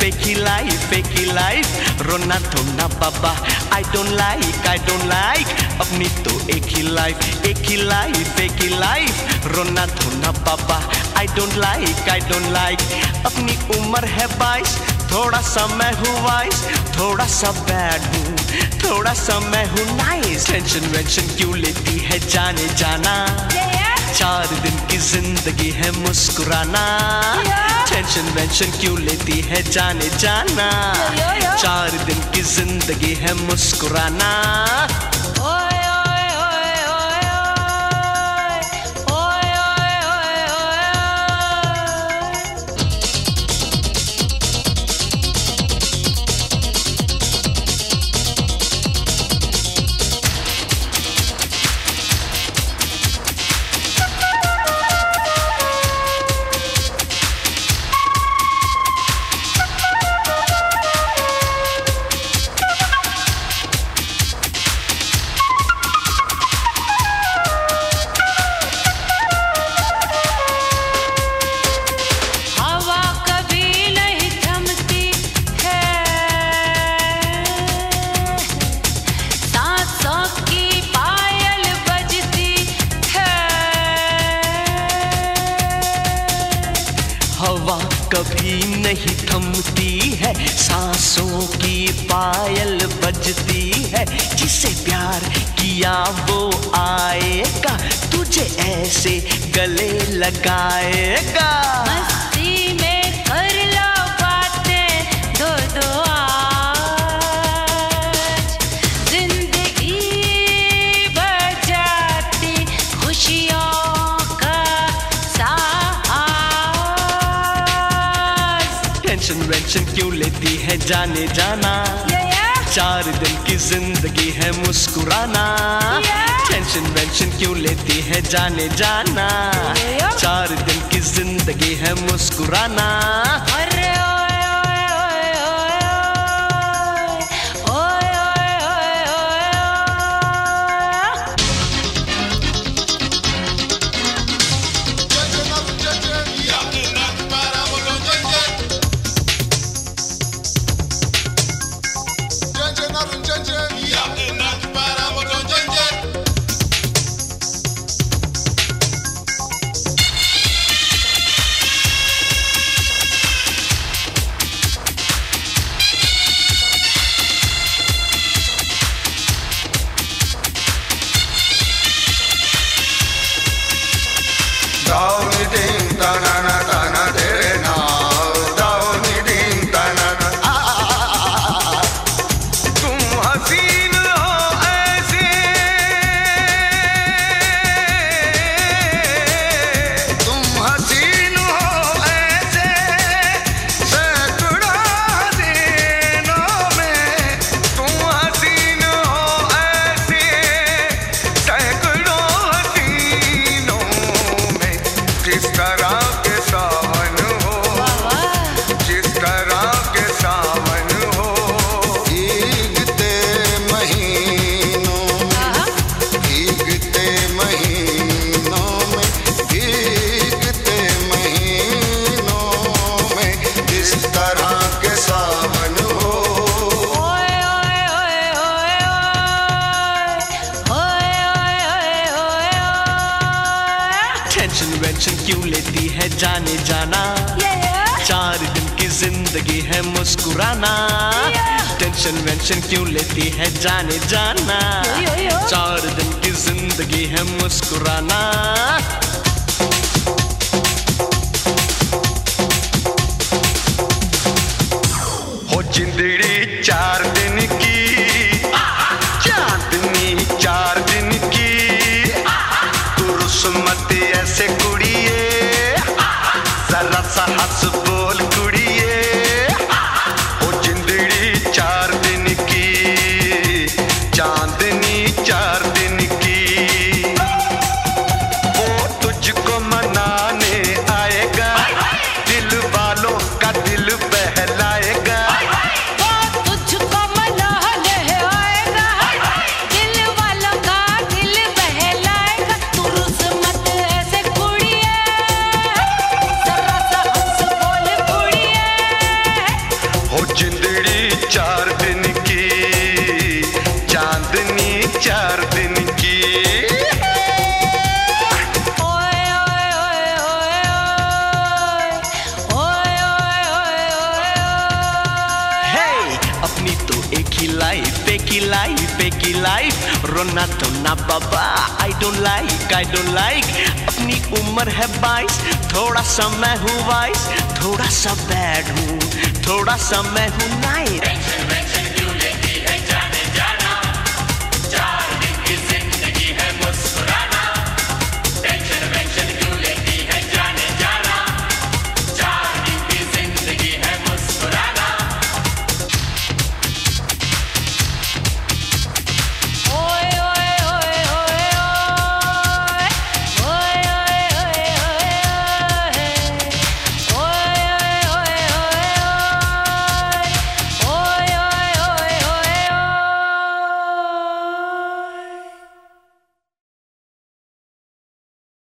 एक ही लाइफ रोना धोना बाबा I don't like अपनी तो एक ही लाइफ एक ही लाइफ रोना धोना बाबा I don't like अपनी उम्र है 22 थोड़ा सा मैं हूँ वाइस थोड़ा सा बैड हूँ थोड़ा सा मैं हूँ नाइस टेंशन वेंशन क्यों लेती है जाने जाना 4 दिन की जिंदगी है मुस्कुराना टेंशन वेंशन क्यों लेती है जाने जाना 4 दिन की जिंदगी है मुस्कुराना हवा कभी नहीं थमती है सांसों की पायल बजती है जिसे प्यार किया वो आएगा तुझे ऐसे गले लगाएगा मस्ती में कर लो बातें दो आज जिंदगी बजाती खुशियों टेंशन वेंशन क्यों लेती है जाने जाना 4 दिन की जिंदगी है मुस्कुराना टेंशन वेंशन क्यों लेती है जाने जाना 4 दिन की जिंदगी है मुस्कुराना टेंशन वेंशन क्यों लेती है जाने जाना 4 दिन की जिंदगी है मुस्कुराना टेंशन वेंशन क्यों लेती है जाने जाना 4 दिन की जिंदगी है मुस्कुराना हो जिंदड़ी 4 दिन की चांदनी 4 दिन की मत ऐसे कुड़िए जरा सा हंस बोल कुड़िए ओ जिंदड़ी 4 दिन की चांदनी 4 दिन की वो तुझको मनाने आएगा दिल वालों का दिल बहलाएगा तुझको मनाने आएगा दिल वालों का दिल बहलाएगा तू रुस मत ऐसे कुड़ी एक ही लाइफ, रोना धोना बाबा I don't like। अपनी उम्र है 22, थोड़ा सा मैं हूँ वाइस, थोड़ा सा बैड हूँ, थोड़ा सा मैं हूँ नाइस।